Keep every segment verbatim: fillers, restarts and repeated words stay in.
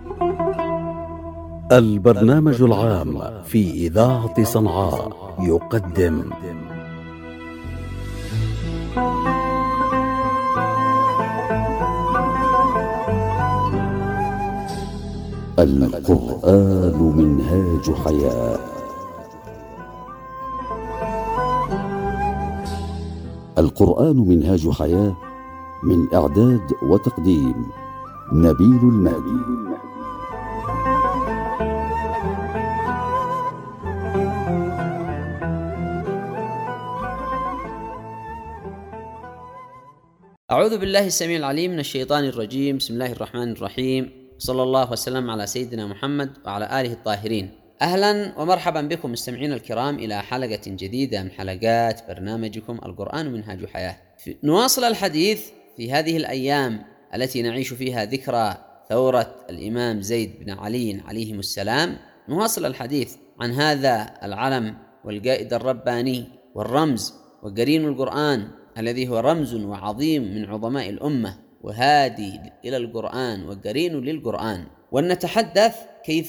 البرنامج العام في إذاعة صنعاء يقدم القرآن منهاج حياة. القرآن منهاج حياة، من إعداد وتقديم نبيل المهدي. أعوذ بالله السميع العليم من الشيطان الرجيم. بسم الله الرحمن الرحيم، صلى الله وسلم على سيدنا محمد وعلى آله الطاهرين. أهلا ومرحبا بكم مستمعين الكرام إلى حلقة جديدة من حلقات برنامجكم القرآن منهاج حياة. نواصل الحديث في هذه الأيام التي نعيش فيها ذكرى ثورة الإمام زيد بن علي عليهم السلام. نواصل الحديث عن هذا العلم والقائد الرباني والرمز وقرين القرآن الذي هو رمز وعظيم من عظماء الأمة وهادي إلى القرآن وقرين للقرآن، ونتحدث كيف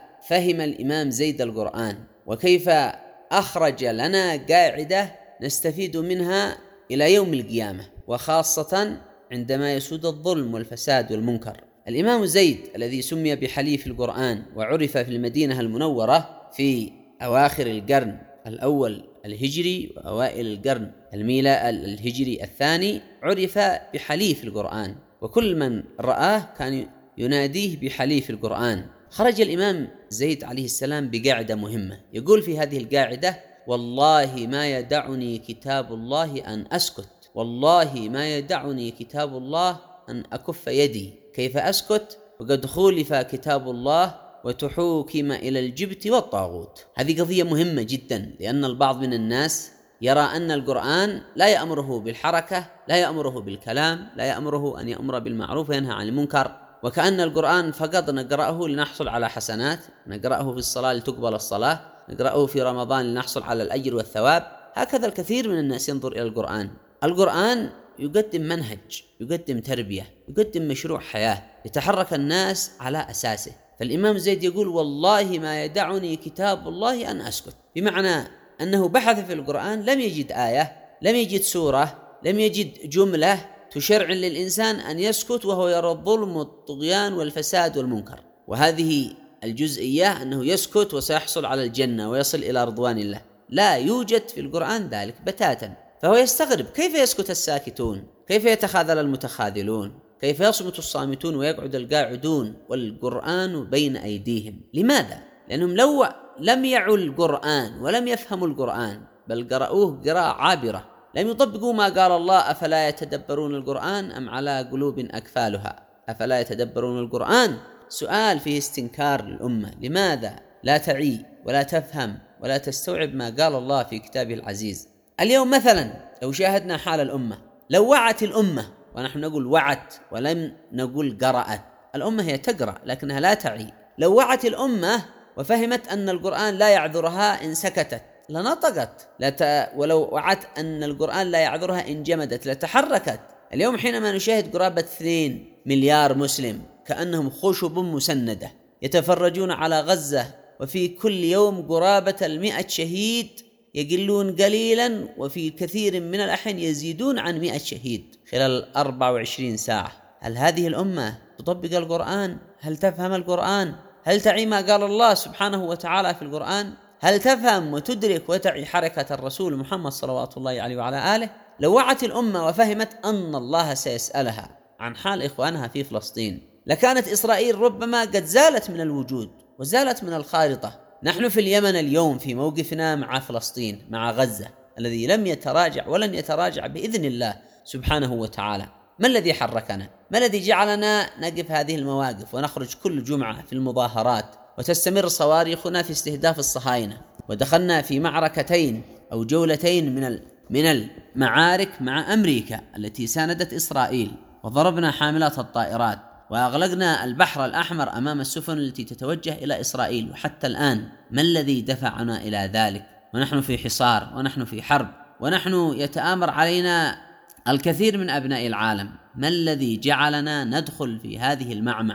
فهم الإمام زيد القرآن وكيف أخرج لنا قاعدة نستفيد منها إلى يوم القيامة، وخاصة عندما يسود الظلم والفساد والمنكر. الإمام زيد الذي سمي بحليف القرآن وعرف في المدينة المنورة في أواخر القرن الأول الهجري وأوائل القرن الميلادي الهجري الثاني، عرف بحليف القرآن، وكل من رآه كان يناديه بحليف القرآن. خرج الإمام زيد عليه السلام بقاعدة مهمة، يقول في هذه القاعدة: والله ما يدعني كتاب الله أن أسكت، والله ما يدعني كتاب الله أن أكف يدي. كيف أسكت وقد خولف كتاب الله وتحوكم إلى الجبت والطاغوت؟ هذه قضية مهمة جدا، لأن البعض من الناس يرى أن القرآن لا يأمره بالحركة، لا يأمره بالكلام، لا يأمره أن يأمر بالمعروف وينهى عن المنكر، وكأن القرآن فقط نقرأه لنحصل على حسنات، نقرأه في الصلاة لتقبل الصلاة، نقرأه في رمضان لنحصل على الأجر والثواب. هكذا الكثير من الناس ينظر إلى القرآن. القرآن يقدم منهج، يقدم تربية، يقدم مشروع حياة يتحرك الناس على أساسه. فالإمام زيد يقول: والله ما يدعني كتاب الله أن أسكت، بمعنى أنه بحث في القرآن لم يجد آية، لم يجد سورة، لم يجد جملة تشرع للإنسان أن يسكت وهو يرى الظلم والطغيان والفساد والمنكر. وهذه الجزئية أنه يسكت وسيحصل على الجنة ويصل إلى رضوان الله، لا يوجد في القرآن ذلك بتاتا. فهو يستغرب كيف يسكت الساكتون، كيف يتخاذل المتخاذلون، كيف يصمت الصامتون ويقعد القاعدون والقرآن بين أيديهم. لماذا؟ لأنهم لو لم يعوا القرآن ولم يفهموا القرآن بل قرأوه قراءة عابرة، لم يطبقوا ما قال الله: أفلا يتدبرون القرآن أم على قلوب أكفالها. أفلا يتدبرون القرآن سؤال فيه استنكار للأمة. لماذا لا تعي ولا تفهم ولا تستوعب ما قال الله في كتابه العزيز؟ اليوم مثلا لو شاهدنا حال الأمة، لو وعت الأمة، ونحن نقول وعت ولم نقول قرأت، الأمة هي تقرأ لكنها لا تعي. لو وعت الأمة وفهمت أن القرآن لا يعذرها إن سكتت لنطقت، لت... ولو وعت أن القرآن لا يعذرها إن جمدت لتحركت. اليوم حينما نشاهد قرابة اثنين مليار مسلم كأنهم خشب مسندة يتفرجون على غزة، وفي كل يوم قرابة المئة شهيد، يقلون قليلا وفي كثير من الأحيان يزيدون عن مئة شهيد خلال أربع وعشرين ساعة. هل هذه الأمة تطبق القرآن؟ هل تفهم القرآن؟ هل تعي ما قال الله سبحانه وتعالى في القرآن؟ هل تفهم وتدرك وتعي حركة الرسول محمد صلوات الله عليه وعلى آله؟ لو وعت الأمة وفهمت أن الله سيسألها عن حال إخوانها في فلسطين لكانت إسرائيل ربما قد زالت من الوجود وزالت من الخارطة. نحن في اليمن اليوم في موقفنا مع فلسطين، مع غزة الذي لم يتراجع ولن يتراجع بإذن الله سبحانه وتعالى. ما الذي حركنا؟ ما الذي جعلنا نقف هذه المواقف ونخرج كل جمعة في المظاهرات وتستمر صواريخنا في استهداف الصهاينة؟ ودخلنا في معركتين أو جولتين من من المعارك مع أمريكا التي ساندت إسرائيل، وضربنا حاملات الطائرات، وأغلقنا البحر الأحمر أمام السفن التي تتوجه إلى إسرائيل. وحتى الآن ما الذي دفعنا إلى ذلك؟ ونحن في حصار، ونحن في حرب، ونحن يتآمر علينا الكثير من أبناء العالم. ما الذي جعلنا ندخل في هذه المعمعة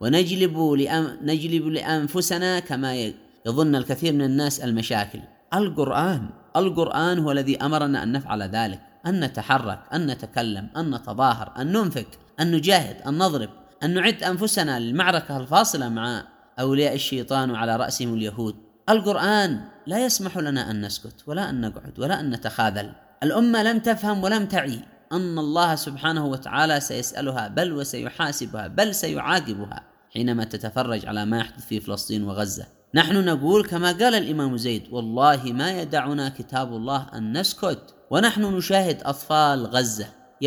ونجلب لأم نجلب لأنفسنا كما يظن الكثير من الناس المشاكل. القرآن القرآن هو الذي أمرنا أن نفعل ذلك، أن نتحرك، أن نتكلم، أن نتظاهر، أن ننفق، أن نجاهد، أن نضرب، أن نعد أنفسنا للمعركة الفاصلة مع أولياء الشيطان وعلى رأسهم اليهود. القرآن لا يسمح لنا أن نسكت ولا أن نقعد ولا أن نتخاذل. الأمة لم تفهم ولم تعي أن الله سبحانه وتعالى سيسألها بل وسيحاسبها بل سيعاقبها حينما تتفرج على ما يحدث في فلسطين وغزة. نحن نقول كما قال الإمام زيد: والله ما يدعنا كتاب الله أن نسكت ونحن نشاهد أطفال غزة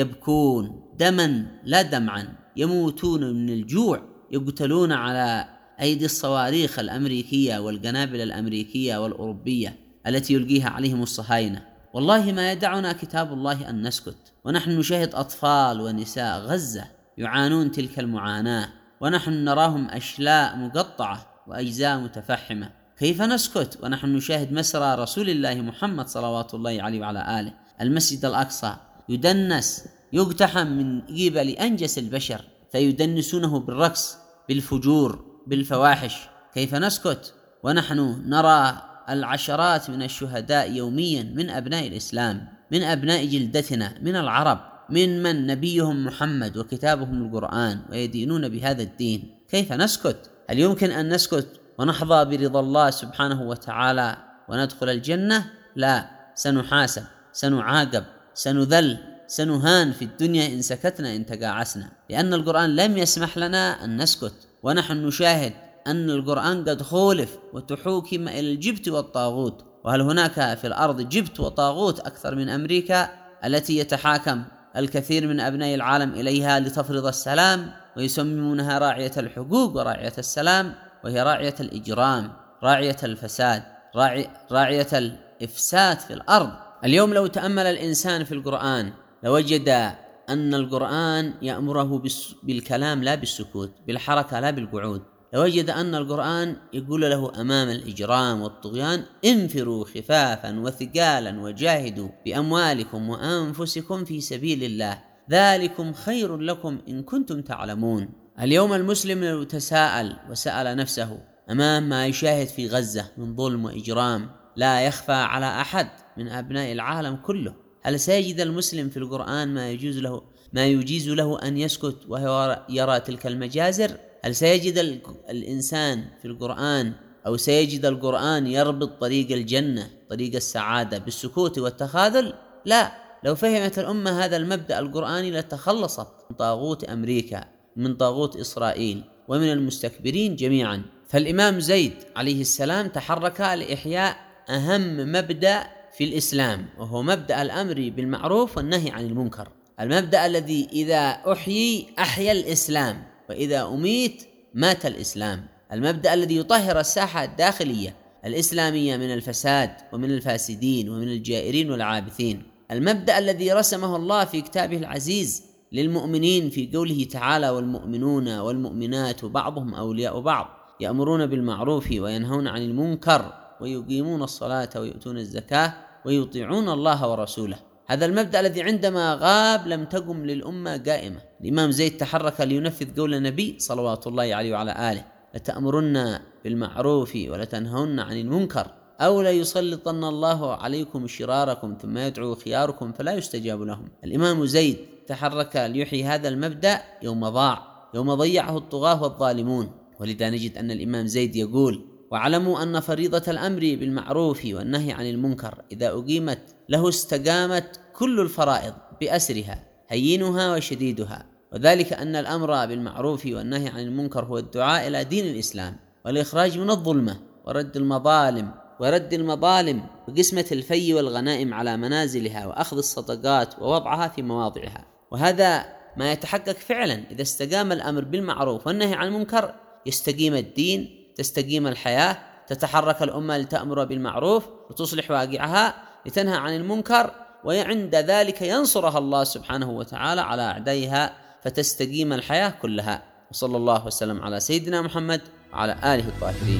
يبكون دما لا دمعا، يموتون من الجوع، يقتلون على أيدي الصواريخ الأمريكية والقنابل الأمريكية والأوروبية التي يلقيها عليهم الصهاينة. والله ما يدعنا كتاب الله أن نسكت ونحن نشاهد أطفال ونساء غزة يعانون تلك المعاناة، ونحن نراهم أشلاء مقطعة وأجزاء متفحمة. كيف نسكت ونحن نشاهد مسرى رسول الله محمد صلوات الله عليه وعلى آله؟ المسجد الأقصى يدنس، يقتحم من قبل أنجس البشر، فيدنسونه بالرقص، بالفجور، بالفواحش. كيف نسكت ونحن نرى العشرات من الشهداء يوميا من أبناء الإسلام، من أبناء جلدتنا، من العرب، من من نبيهم محمد وكتابهم القرآن ويدينون بهذا الدين؟ كيف نسكت؟ هل يمكن أن نسكت ونحظى برضا الله سبحانه وتعالى وندخل الجنة؟ لا، سنحاسب، سنعاقب، سنذل، سنهان في الدنيا إن سكتنا، إن تقاعسنا، لأن القرآن لم يسمح لنا أن نسكت. ونحن نشاهد أن القرآن قد خولف وتحوكم إلى الجبت والطاغوت. وهل هناك في الأرض جبت وطاغوت أكثر من أمريكا التي يتحاكم الكثير من أبناء العالم إليها لتفرض السلام، ويسمونها راعية الحقوق وراعية السلام، وهي راعية الإجرام، راعية الفساد، راعي راعية الإفساد في الأرض. اليوم لو تأمل الإنسان في القرآن لوجد أن القرآن يأمره بالكلام لا بالسكوت، بالحركة لا بالقعود. لوجد أن القرآن يقول له أمام الإجرام والطغيان: انفروا خفافا وثقالا وجاهدوا بأموالكم وأنفسكم في سبيل الله ذلكم خير لكم إن كنتم تعلمون. اليوم المسلم لو تساءل وسأل نفسه أمام ما يشاهد في غزة من ظلم وإجرام لا يخفى على أحد من أبناء العالم كله، هل سيجد المسلم في القرآن ما يجوز له ما يجيز له أن يسكت وهو يرى تلك المجازر؟ هل سيجد الإنسان في القرآن أو سيجد القرآن يربط طريق الجنة، طريق السعادة، بالسكوت والتخاذل؟ لا. لو فهمت الأمة هذا المبدأ القرآني لتخلصت من طاغوت أمريكا، من طاغوت إسرائيل، ومن المستكبرين جميعا. فالإمام زيد عليه السلام تحرك لإحياء أهم مبدأ في الإسلام، وهو مبدأ الأمر بالمعروف والنهي عن المنكر، المبدأ الذي إذا أحيي أحيا الإسلام، وإذا أميت مات الإسلام، المبدأ الذي يطهر الساحة الداخلية الإسلامية من الفساد ومن الفاسدين ومن الجائرين والعابثين، المبدأ الذي رسمه الله في كتابه العزيز للمؤمنين في قوله تعالى: والمؤمنون والمؤمنات بعضهم أولياء بعض يأمرون بالمعروف وينهون عن المنكر ويقيمون الصلاة ويؤتون الزكاة ويطيعون الله ورسوله. هذا المبدأ الذي عندما غاب لم تقم للأمة قائمة. الإمام زيد تحرك لينفذ قول النبي صلوات الله عليه وعلى آله: لتأمرن بالمعروف ولتنهون عن المنكر أو لا يسلطن الله عليكم شراركم ثم يدعو خياركم فلا يستجاب لهم. الإمام زيد تحرك ليحيي هذا المبدأ يوم ضاع، يوم ضيعه الطغاة والظالمون. ولذا نجد أن الإمام زيد يقول: واعلموا أن فريضة الأمر بالمعروف والنهي عن المنكر إذا أقيمت له استقامت كل الفرائض بأسرها هينها وشديدها، وذلك أن الأمر بالمعروف والنهي عن المنكر هو الدعاء إلى دين الإسلام والإخراج من الظلمة ورد المظالم ورد المظالم وقسمة الفي والغنائم على منازلها وأخذ الصدقات ووضعها في مواضعها. وهذا ما يتحقق فعلا إذا استقام الأمر بالمعروف والنهي عن المنكر، يستقيم الدين، تستقيم الحياة، تتحرك الأمة لتأمر بالمعروف وتصلح واقعها، لتنهى عن المنكر، وعند ذلك ينصرها الله سبحانه وتعالى على أعدائها، فتستقيم الحياة كلها. وصلى الله وسلم على سيدنا محمد وعلى آله الطاهرين.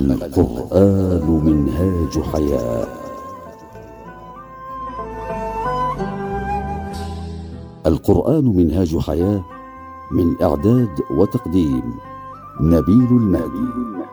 القرآن منهاج حياة. القرآن منهاج حياة، من إعداد وتقديم نبيل المهدي.